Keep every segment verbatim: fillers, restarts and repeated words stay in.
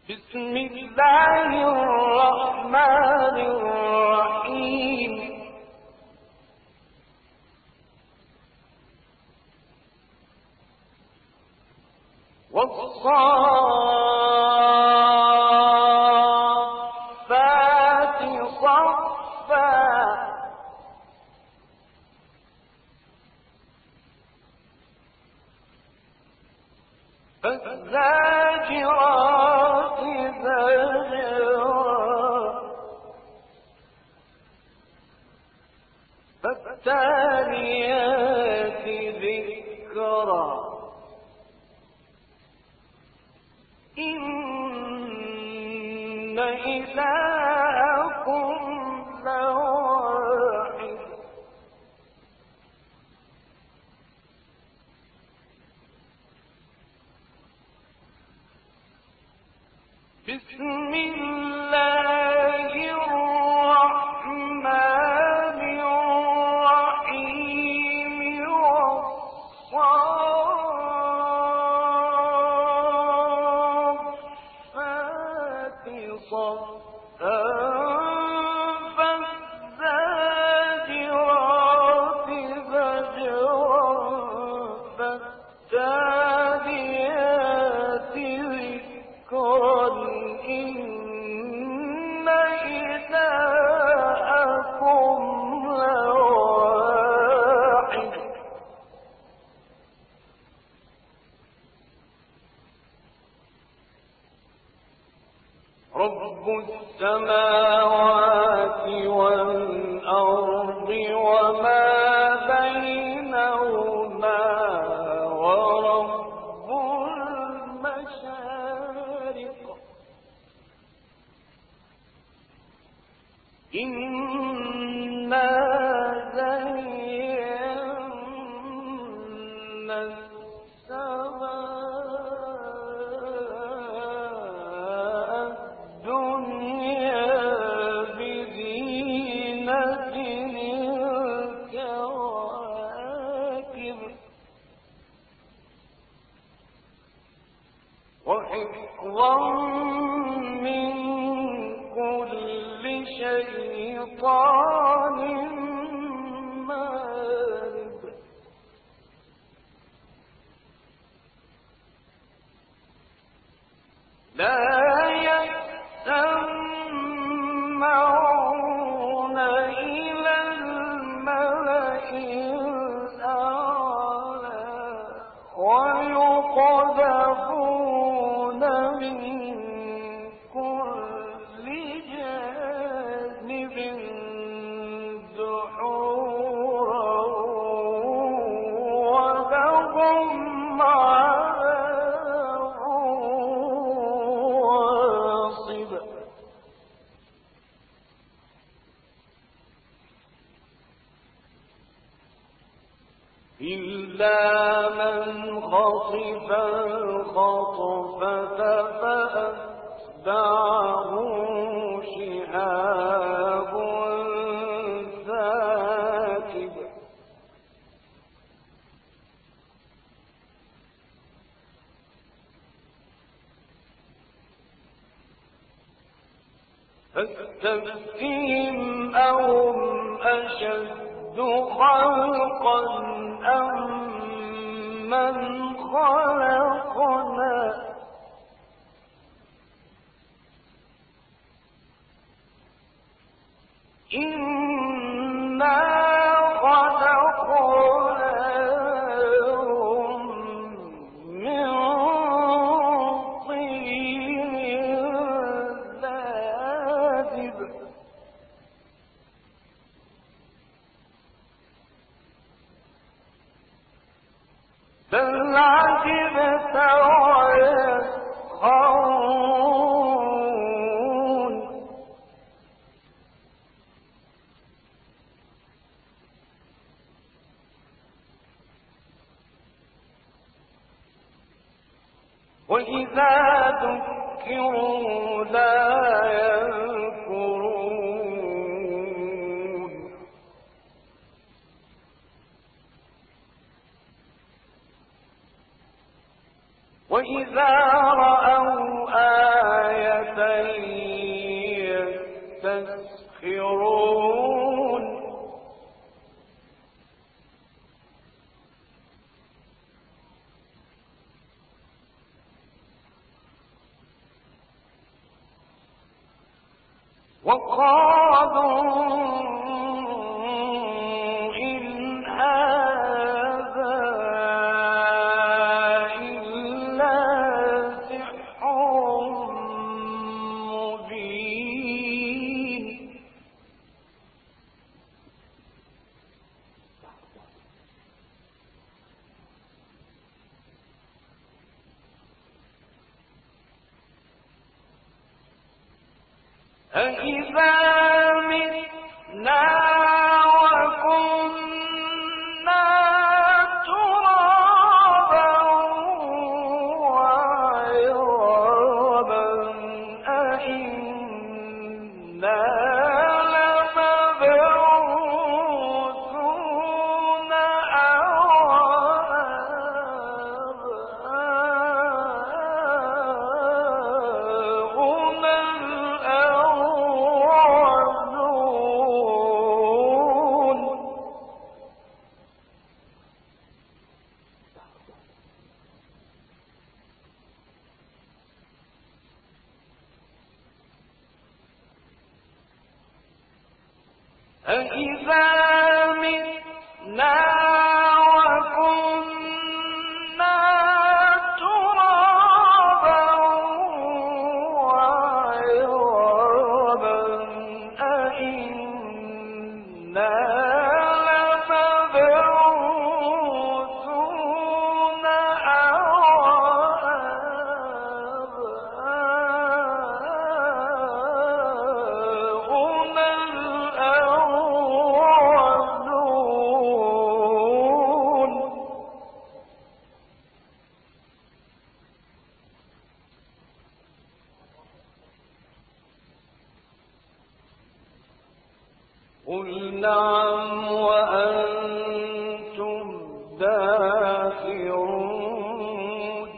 بسم الله الرحمن الرحيم والصافات صفا فالزاجرات زجرا فالتاليات ذكرا إن إلهكم لواحد بسم الله الرحمن الرحيم والصافات صفا فالزاجرات زجرا فالتاليات ذكرا إن إلهكم لواحد رب السماوات والأرض وما بينهما ورب المشارق إنا زينا السماء الدنيا بزينة الكواكب وحفظا من كل شيطان مارد لا يسمعون إلى الملأ الأعلى ويقذفون من كل جانب دحورا ولهم عذاب واصب إلا من خطف الخطفة فأتبعه شهاب ثاقب فاستفتهم أهم أشد خلقا أم من خلقنا إنا خلقناهم من طين لازب بل عجبت ويسخرون وإذا ذكروا لا يذكرون وإذا رأوا آية وقالوا إن هذا إلا سحر مبين أَإِذَا مِتْنَا وَكُنَّا تُرَابًا وَعِظَامًا أَإِنَّا لَمَبْعُوثُونَ أَوْ آبَاؤُنَا الْأَوَّلُونَ أَإِذَا مِتْنَا وَكُنَّا تُرَابًا وَعِظَامًا أَإِنَّا لَمَبْعُوثُونَ أَوْ آبَاؤُنَا الْأَوَّلُونَ قُلْ نَعَمْ وَأَنْتُمْ دَاخِرُونَ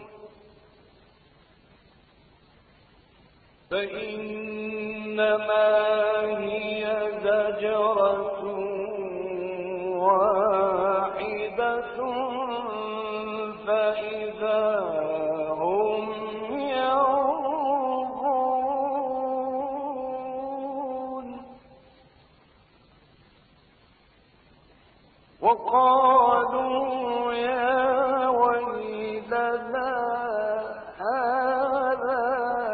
فَإِنَّمَا هِيَ زَجْرَةٌ وَاحِدَةٌ فَإِذَا هُمْ يَنظُرُونَ وَقَالُوا يَا وَيْلَنَا هَٰذَا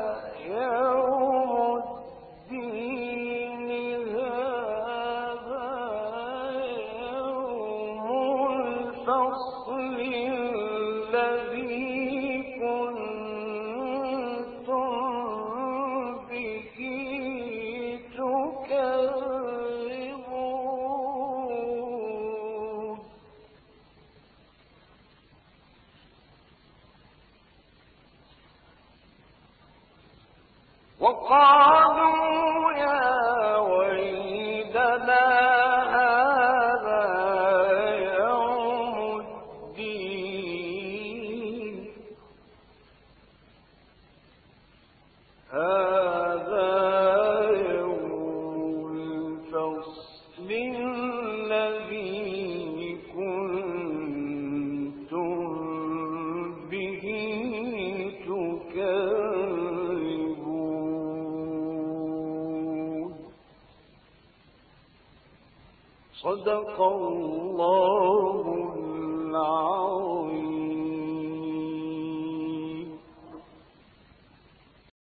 يَوْمُ الدِّينِ هَٰذَا يَوْمُ الْفَصْلِ الَّذِي كُنتُم بِهِ تُكَذِّبُونَ وَقَالُوا يَا وَيْلَنَا هَٰذَا يَوْمُ الدِّينِ هَٰذَا يَوْمُ الْفَصْلِ الَّذِي كُنتُم بِهِ تُكَذِّبُونَ صدق الله العظيم.